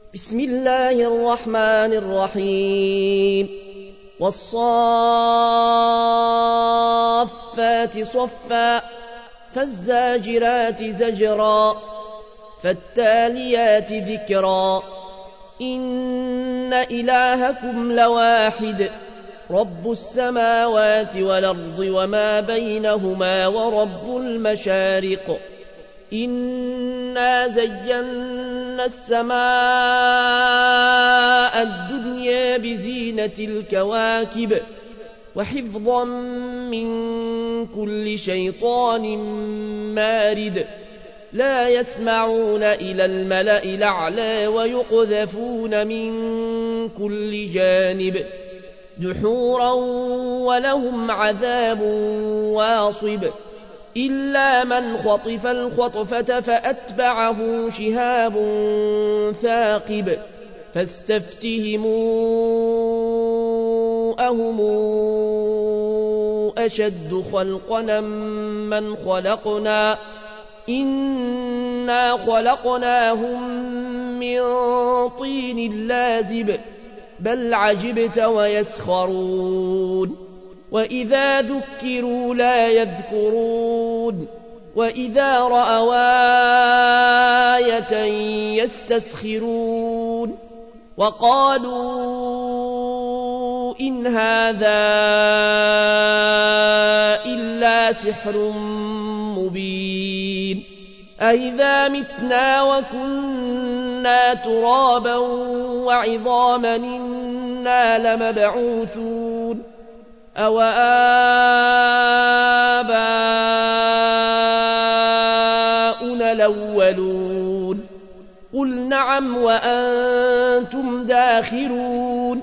بسم الله الرحمن الرحيم والصافات صفا فالزاجرات زجرا فالتاليات ذكرا إن إلهكم لواحد رب السماوات والأرض وما بينهما ورب المشارق إنا زينا السماء الدنيا بزينة الكواكب وحفظا من كل شيطان مارد لا يسمعون إلى الملأ الأعلى ويقذفون من كل جانب دحورا ولهم عذاب واصب إلا من خطف الخطفة فأتبعه شهاب ثاقب فاستفتهموا أهم أشد خلقنا من خلقنا إنا خلقناهم من طين لازب بل عجبت ويسخرون وإذا ذكروا لا يذكرون وإذا رأوا آية يستسخرون وقالوا إن هذا إلا سحر مبين أئذا متنا وكنا ترابا وعظاما إنا لمبعوثون أو آباؤنا الأولون قل نعم وأنتم داخرون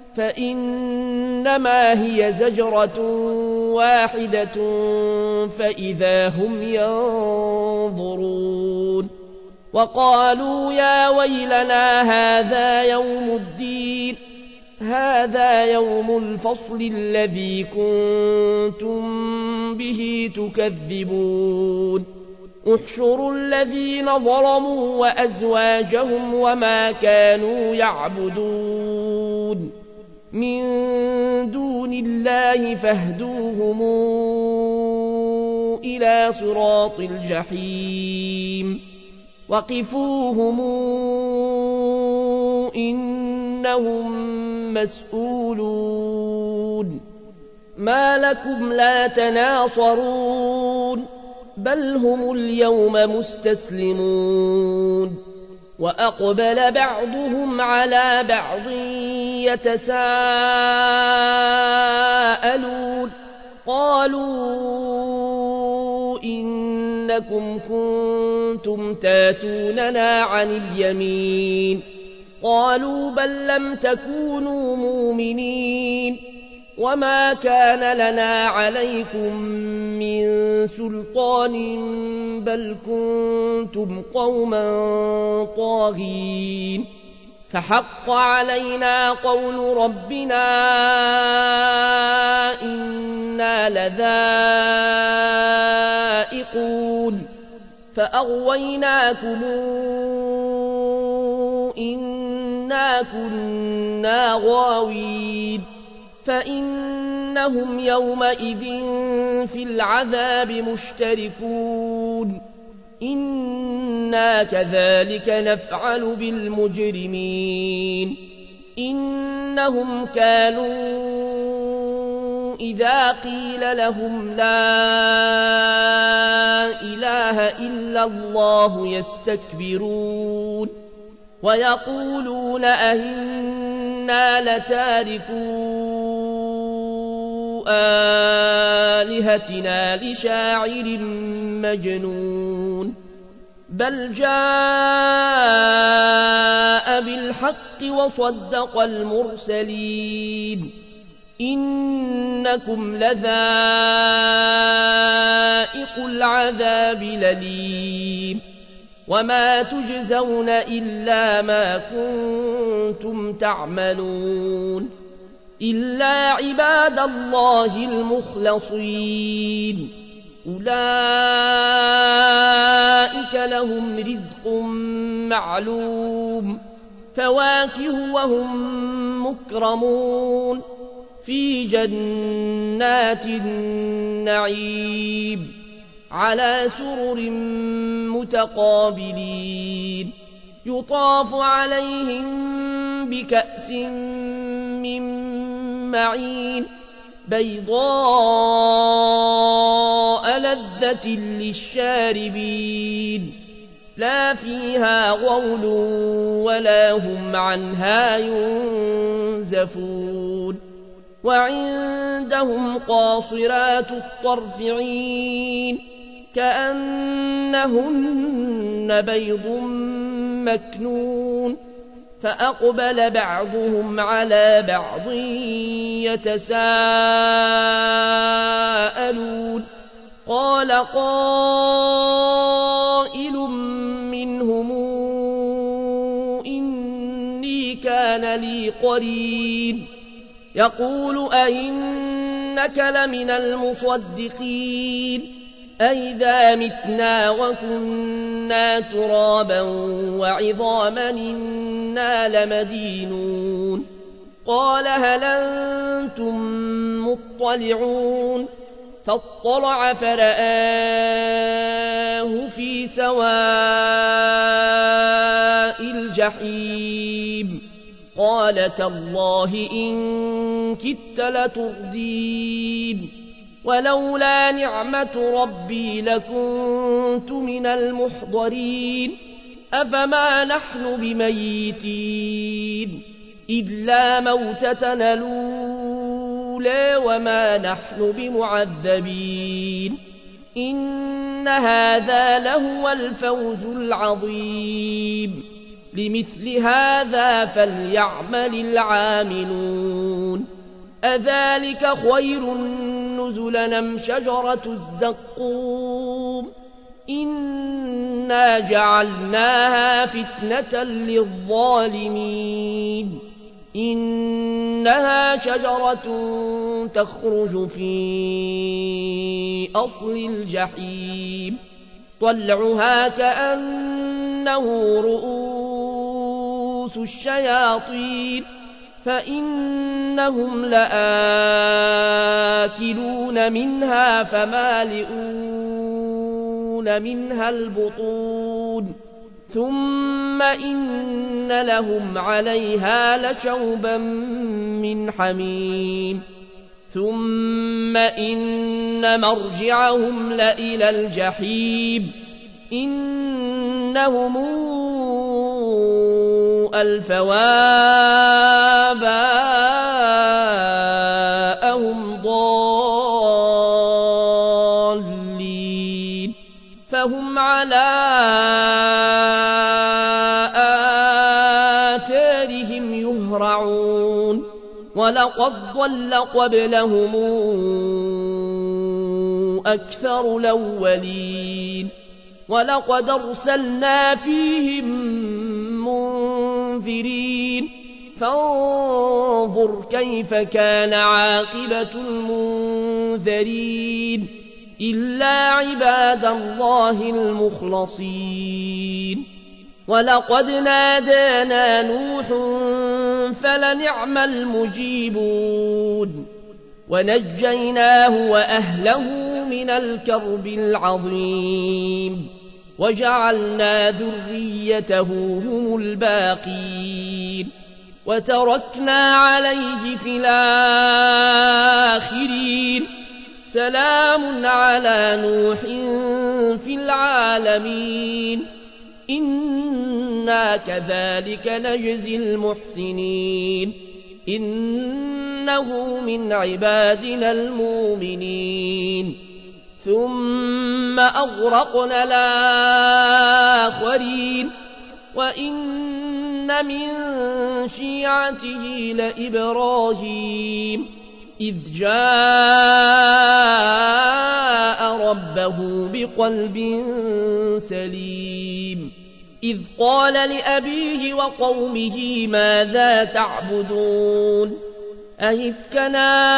فإنما هي زجرة واحدة فإذا هم ينظرون وقالوا يا ويلنا هذا يوم الدين هذا يوم الفصل الذي كنتم به تكذبون احشروا الذين ظلموا وأزواجهم وما كانوا يعبدون من دون الله فاهدوهم إلى صراط الجحيم وقفوهم إنهم مسؤولون ما لكم لا تناصرون بل هم اليوم مستسلمون وأقبل بعضهم على بعض يتساءلون قالوا إنكم كنتم تاتوننا عن اليمين قالوا بل لم تكونوا مؤمنين وما كان لنا عليكم من سلطان بل كنتم قوما طاغين فحق علينا قول ربنا إنا لذائقون فأغويناكم إنا كنا غاوين فإنهم يومئذ في العذاب مشتركون إنا كذلك نفعل بالمجرمين إنهم كانوا إذا قيل لهم لا إله إلا الله يستكبرون ويقولون أئنا لتاركو آلهتنا لشاعر مجنون بل جاء بالحق وصدق المرسلين إنكم لذائق العذاب الأليم وما تجزون إلا ما كنتم تعملون إلا عباد الله المخلصين أولئك لهم رزق معلوم فواكه وهم مكرمون في جنات النعيم على سرر متقابلين يطاف عليهم بكأس من معين بيضاء لذة للشاربين لا فيها غول ولا هم عنها ينزفون وعندهم قاصرات الطرف عين كأنهن بيض مكنون فأقبل بعضهم على بعض يتساءلون قال قائل منهم إني كان لي قرين يقول أئنك لمن المصدقين أئذا متنا وكنا ترابا وعظاما إنا لمدينون قال هل أنتم مطلعون فاطلع فرآه في سواء الجحيم قال تالله إن كدت لتردين ولولا نعمة ربي لكنت من المحضرين أفما نحن بميتين إلا موتتنا الأولى وما نحن بمعذبين إن هذا لهو الفوز العظيم لمثل هذا فليعمل العاملون أذلك خير نزلا أم شجرة الزقوم إنا جعلناها فتنة للظالمين إنها شجرة تخرج في أصل الجحيم طلعها كأنه رؤوس الشياطين فإنهم لآكلون منها فمالئون منها البطون ثم إن لهم عليها لشوبا من حميم ثم إن مرجعهم لإلى الجحيم إنهم ألفوا آباءهم ضالين فهم على آثارهم يهرعون ولقد ضل قبلهم أكثر الأولين ولقد أرسلنا فيهم منذرين فانظر كيف كان عاقبة المنذرين إلا عباد الله المخلصين ولقد نادانا نوح فلنعم المجيبون ونجيناه وأهله من الكرب العظيم وجعلنا ذريته هم الباقين وتركنا عليه في الآخرين سلام على نوح في العالمين إنا كذلك نجزي المحسنين إنه من عبادنا المؤمنين ثم أغرقنا الآخرين وإن من شيعته لإبراهيم إذ جاء ربه بقلب سليم إذ قال لأبيه وقومه ماذا تعبدون أئفكا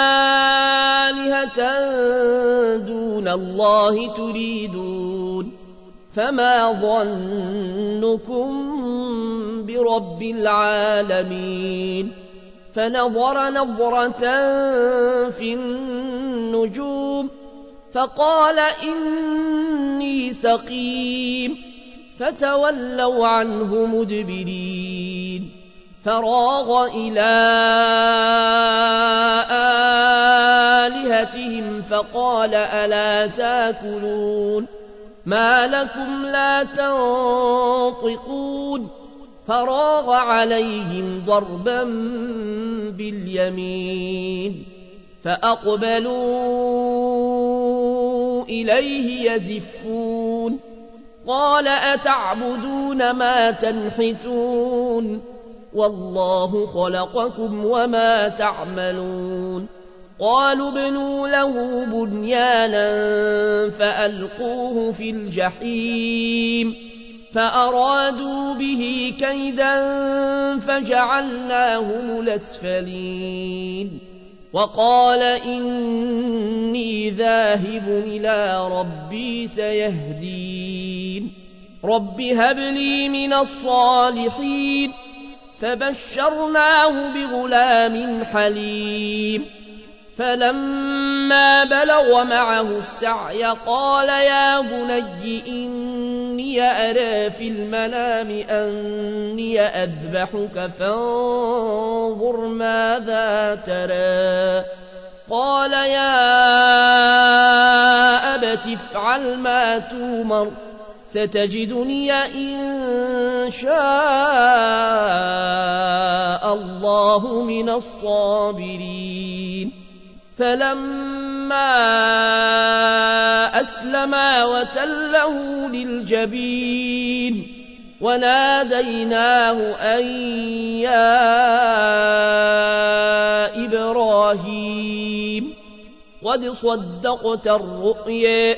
آلهة دون الله تريدون فما ظنكم برب العالمين فنظر نظرة في النجوم فقال إني سقيم فتولوا عنه مدبرين فراغ إلى آلهتهم فقال ألا تاكلون ما لكم لا تنطقون فراغ عليهم ضربا باليمين فأقبلوا إليه يزفون قال أتعبدون ما تنحتون والله خلقكم وما تعملون قالوا ابنوا له بنيانا فألقوه في الجحيم فأرادوا به كيدا فجعلناهم الأسفلين وقال إني ذاهب إلى ربي سيهدين رب هب لي من الصالحين فبشرناه بغلام حليم فلما بلغ معه السعي قال يا بني إني أرى في المنام أني أذبحك فانظر ماذا ترى قال يا أبت افعل ما تومر ستجدني إن شاء الله من الصابرين فلما أسلما وتله للجبين وناديناه أن يا إبراهيم قد صدقت الرؤيا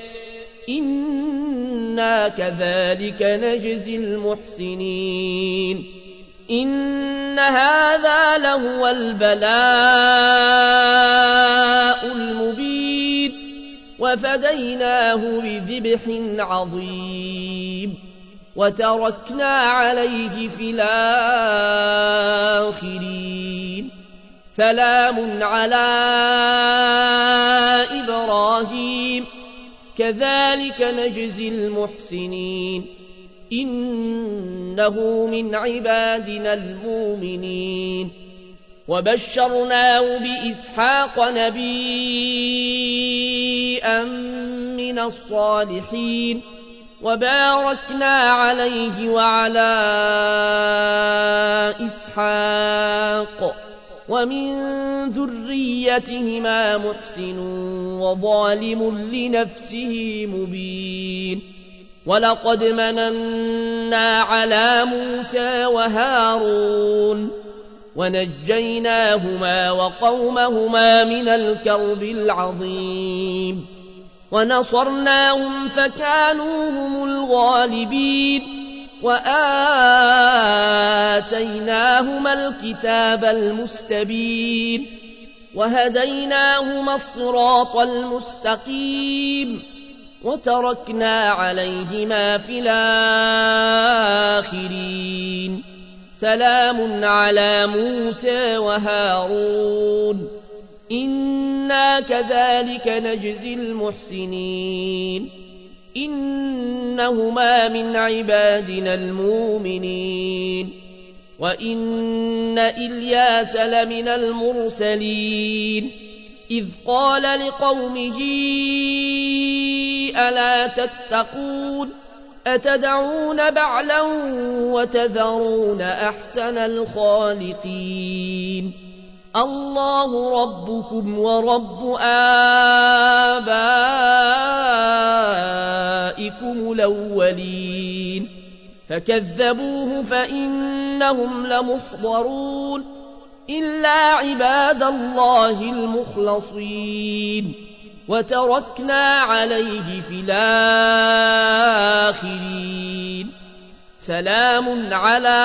إنا كذلك نجزي المحسنين إن هذا لهو البلاء المبين وفديناه بذبح عظيم وتركنا عليه في الآخرين سلام على إبراهيم كذلك نجزي المحسنين إنه من عبادنا المؤمنين وبشرناه بإسحاق نبيا من الصالحين وباركنا عليه وعلى إسحاق ومن ذريتهما محسن وظالم لنفسه مبين ولقد مننا على موسى وهارون ونجيناهما وقومهما من الكرب العظيم ونصرناهم فكانوا هم الغالبين وآتيناهما الكتاب المستبين وهديناهما الصراط المستقيم وتركنا عليهما في الآخرين سلام على موسى وهارون إنا كذلك نجزي المحسنين إنهما من عبادنا المؤمنين وإن إلياس لمن المرسلين إذ قال لقومه ألا تتقون أتدعون بعلا وتذرون أحسن الخالقين الله ربكم ورب آبائكم الأولين فكذبوه فإنهم لمحضرون إلا عباد الله المخلصين وتركنا عليه في الآخرين سلام على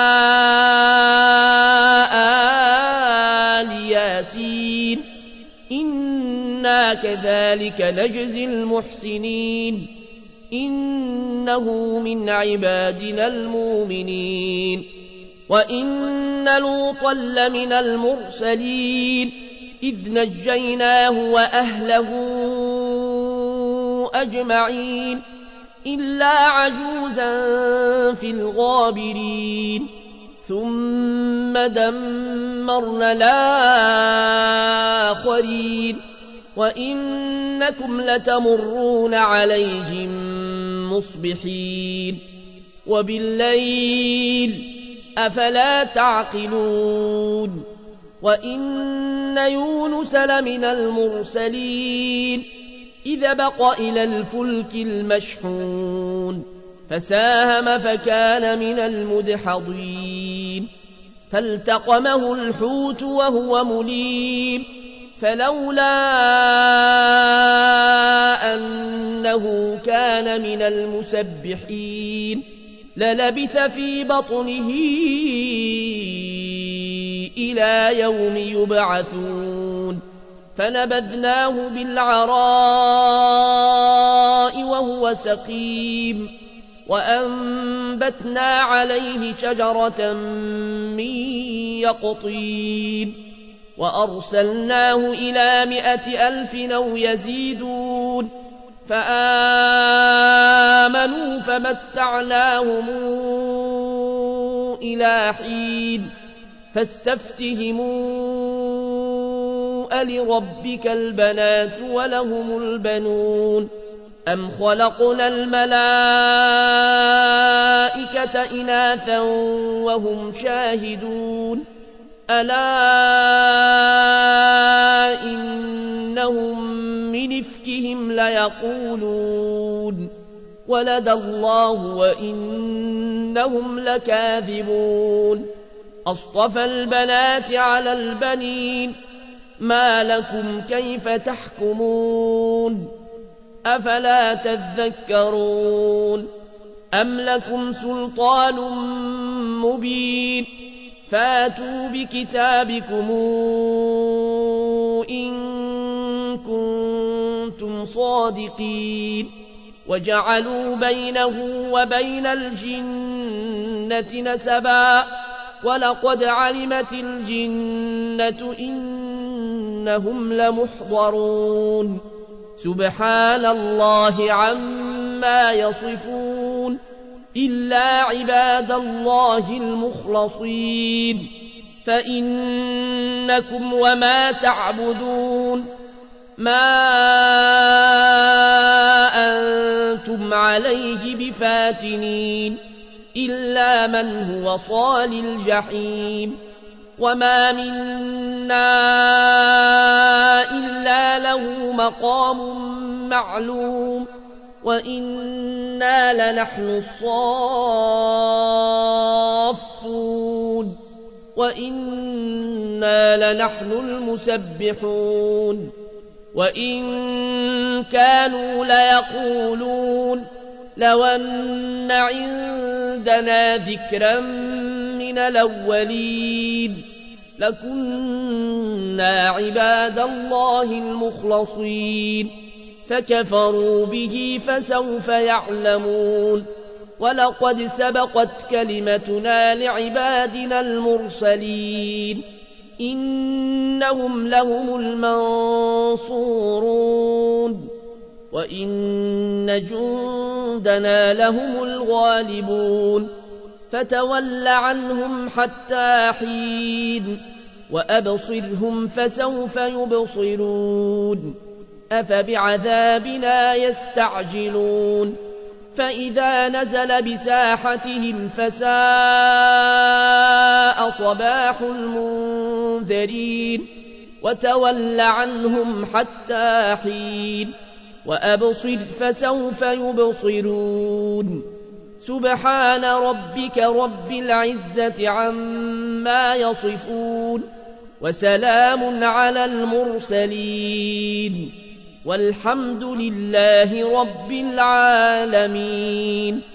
آل ياسين إنا كذلك نجزي المحسنين إنه من عبادنا المؤمنين وإن لوطا لمن المرسلين إذ نجيناه وأهله أجمعين إلا عجوزا في الغابرين ثم دمرنا الآخرين وإنكم لتمرون عليهم مصبحين وبالليل أفلا تعقلون وإن يونس لمن المرسلين إذا بق إلى الفلك المشحون فساهم فكان من المدحضين فالتقمه الحوت وهو مليم فلولا أنه كان من المسبحين للبث في بطنه إلى يوم يبعثون فنبذناه بالعراء وهو سقيم وأنبتنا عليه شجرة من يقطين وأرسلناه إلى 100,000 أو يزيدون فآمنوا فمتعناهم إلى حين فاستفتهموا ألربك البنات ولهم البنون أم خلقنا الملائكة إناثا وهم شاهدون ألا إنهم من إفكهم ليقولون ولد الله وإنهم لكاذبون أصطفى البنات على البنين ما لكم كيف تحكمون أفلا تذكرون أم لكم سلطان مبين فاتوا بكتابكم إن كنتم صادقين وجعلوا بينه وبين الجنة نسبا ولقد علمت الجنة إنهم لمحضرون سبحان الله عما يصفون إلا عباد الله المخلصين فإنكم وما تعبدون ما أنتم عليه بفاتنين إلا من هو صال الجحيم وما منا إلا له مقام معلوم وإنا لنحن الصافون وإنا لنحن المسبحون وإن كانوا ليقولون لو أن عندنا ذكرا من الأولين لكنا عباد الله المخلصين فكفروا به فسوف يعلمون ولقد سبقت كلمتنا لعبادنا المرسلين إنهم لهم المنصورون وإن جندنا لهم الغالبون فتول عنهم حتى حين وأبصرهم فسوف يبصرون أفبعذابنا يستعجلون فإذا نزل بساحتهم فساء صباح المنذرين وتول عنهم حتى حين وأبصر فسوف يبصرون سبحان ربك رب العزة عما يصفون وسلام على المرسلين والحمد لله رب العالمين.